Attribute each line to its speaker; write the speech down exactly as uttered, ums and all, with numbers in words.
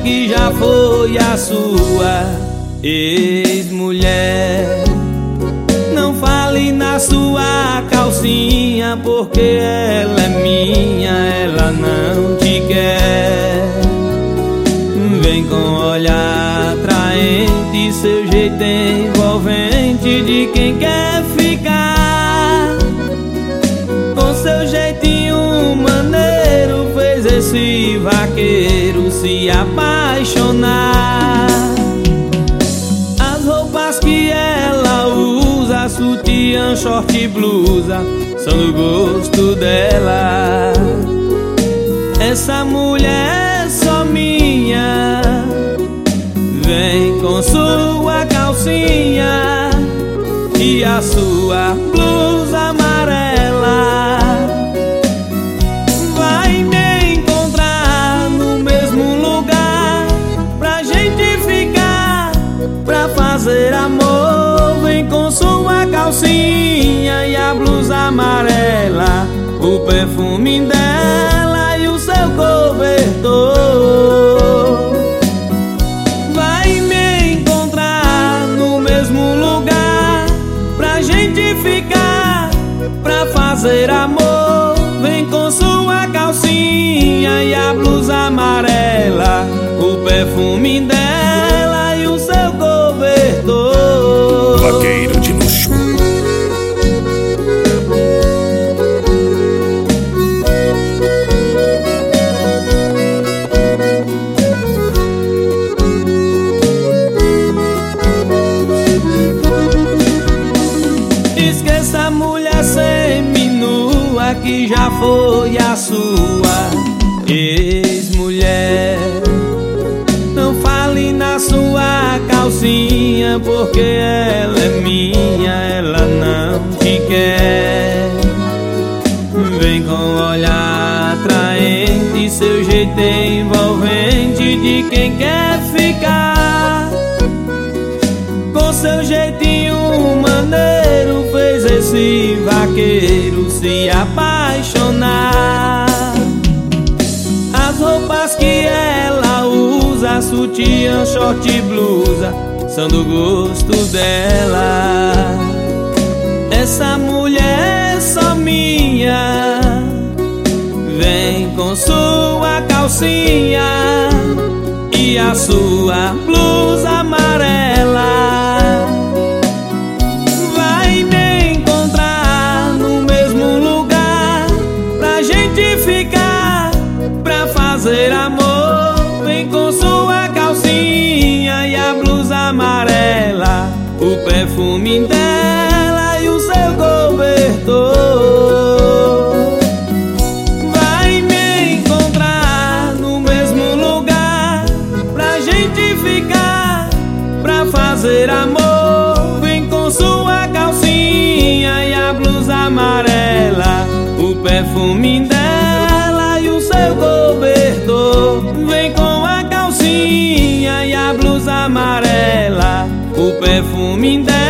Speaker 1: que já foi a sua ex-mulher. Não fale na sua calcinha, porque ela é minha, ela não te quer. Vem com olhar atraente, seu jeito envolvente de quem quer ficar. Com seu jeitinho maneiro fez esse vaqueiro se apaixonar. As roupas que ela usa, sutiã, short e blusa, são do gosto dela. Essa mulher é só minha. Vem com sua calcinha e a sua blusa amarela. Vai me encontrar no mesmo lugar pra gente ficar, pra fazer amor. Vem com sua calcinha e a blusa amarela, o perfume dela e o seu cobertor. Vai me encontrar no mesmo lugar pra gente ficar, pra fazer amor. Vem com sua calcinha e a blusa amarela, o perfume dela e o seu cobertor.
Speaker 2: Vaqueiro de luxo.
Speaker 1: Esqueça a mulher seminua que já foi a sua ex-mulher. Não fale na sua calcinha, porque ela é minha, ela não te quer. Vem com olhar atraente, seu jeito envolvente de quem quer ficar. Com seu jeitinho maneiro fez esse vaqueiro se apaixonar. As roupas que ela usa, sutiã, short e blusa, são do gosto dela. Essa mulher é só minha. Vem com sua calcinha e a sua blusa amarela. Vai me encontrar no mesmo lugar pra gente ficar, pra fazer amor. Vem com sua calcinha e a blusa amarela, o perfume dela e o seu cobertor. Vai me encontrar no mesmo lugar pra gente ficar, pra fazer amor. Vem com sua calcinha e a blusa amarela, o perfume dela e o seu cobertor. Vem com a calcinha e a blusa amarela, o perfume dela